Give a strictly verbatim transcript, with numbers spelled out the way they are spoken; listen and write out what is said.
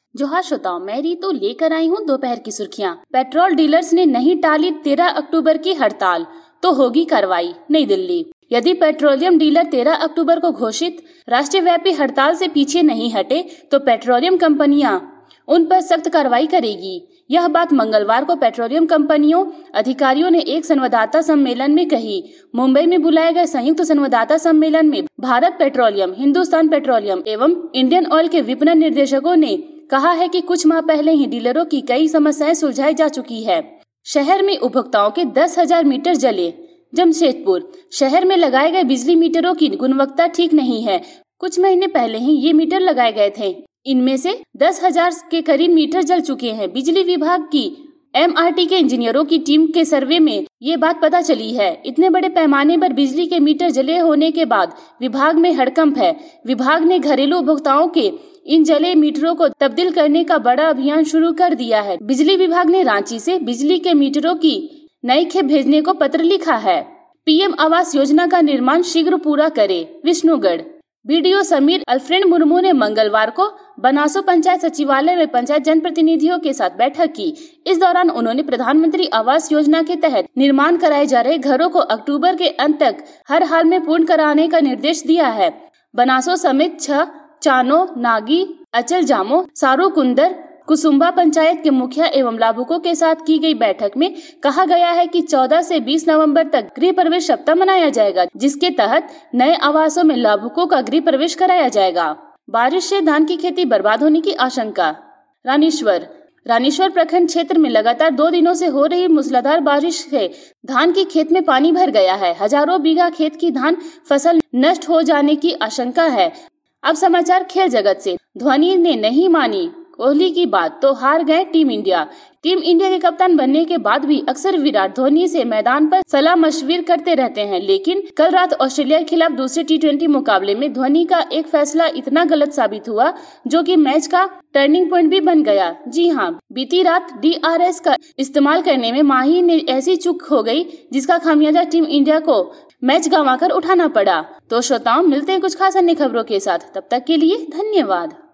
जोहार श्रोताओं, मैं रीतू लेकर आई हूँ दोपहर की सुर्खियां। पेट्रोल डीलर्स ने नहीं टाली तेरह अक्टूबर की हड़ताल तो होगी कार्रवाई। नई दिल्ली। यदि पेट्रोलियम डीलर तेरह अक्टूबर को घोषित राष्ट्रव्यापी हड़ताल से पीछे नहीं हटे तो पेट्रोलियम कंपनियां उन पर सख्त कार्रवाई करेगी। यह बात मंगलवार को पेट्रोलियम कंपनियों अधिकारियों ने एक संवाददाता सम्मेलन में कही। मुंबई में बुलाए गए संयुक्त संवाददाता सम्मेलन में भारत पेट्रोलियम, हिंदुस्तान पेट्रोलियम एवं इंडियन ऑयल के विपणन निर्देशकों ने कहा है कि कुछ माह पहले ही डीलरों की कई समस्याएं सुलझाई जा चुकी है। शहर में उपभोक्ताओं के दस हजार मीटर जले। जमशेदपुर शहर में लगाए गए बिजली मीटरों की गुणवत्ता ठीक नहीं है। कुछ महीने पहले ही ये मीटर लगाए गए थे। इनमें से दस हजार के करीब मीटर जल चुके हैं। बिजली विभाग की एम आर टी के इंजीनियरों की टीम के सर्वे में ये बात पता चली है। इतने बड़े पैमाने पर बिजली के मीटर जले होने के बाद विभाग में हड़कंप है। विभाग ने घरेलू उपभोक्ताओं के इन जले मीटरों को तब्दील करने का बड़ा अभियान शुरू कर दिया है। बिजली विभाग ने रांची से बिजली के मीटरों की नई खेप भेजने को पत्र लिखा है। पी एम आवास योजना का निर्माण शीघ्र पूरा करे। विष्णुगढ़। बीडीओ समीर अल्फ्रेड मुर्मू ने मंगलवार को बनासो पंचायत सचिवालय में पंचायत जनप्रतिनिधियों के साथ बैठक की। इस दौरान उन्होंने प्रधानमंत्री आवास योजना के तहत निर्माण कराए जा रहे घरों को अक्टूबर के अंत तक हर हाल में पूर्ण कराने का निर्देश दिया है। बनासो समेत छह चानो, नागी, अचल जामो, सारू कुंदर, कुसुम्बा पंचायत के मुखिया एवं लाभुकों के साथ की गई बैठक में कहा गया है कि चौदह से बीस नवंबर तक गृह प्रवेश सप्ताह मनाया जाएगा, जिसके तहत नए आवासों में लाभुकों का गृह प्रवेश कराया जाएगा। बारिश से धान की खेती बर्बाद होने की आशंका। रानीश्वर रानीश्वर प्रखंड क्षेत्र में लगातार दो दिनों से हो रही मूसलाधार बारिश से धान की खेत में पानी भर गया है। हजारों बीघा खेत की धान फसल नष्ट हो जाने की आशंका है। अब समाचार खेल जगत से। धोनी ने नहीं मानी कोहली की बात तो हार गए टीम इंडिया। टीम इंडिया के कप्तान बनने के बाद भी अक्सर विराट धोनी से मैदान पर सलाह मशविर करते रहते हैं, लेकिन कल रात ऑस्ट्रेलिया के खिलाफ दूसरे टी ट्वेंटी मुकाबले में धोनी का एक फैसला इतना गलत साबित हुआ जो कि मैच का टर्निंग पॉइंट भी बन गया। जी हाँ, बीती रात डी आर एस का इस्तेमाल करने में माही ने ऐसी चूक हो गई जिसका खामियाजा टीम इंडिया को मैच गंवाकर उठाना पड़ा। तो श्रोताओं, मिलते हैं कुछ खास अन्य खबरों के साथ। तब तक के लिए धन्यवाद।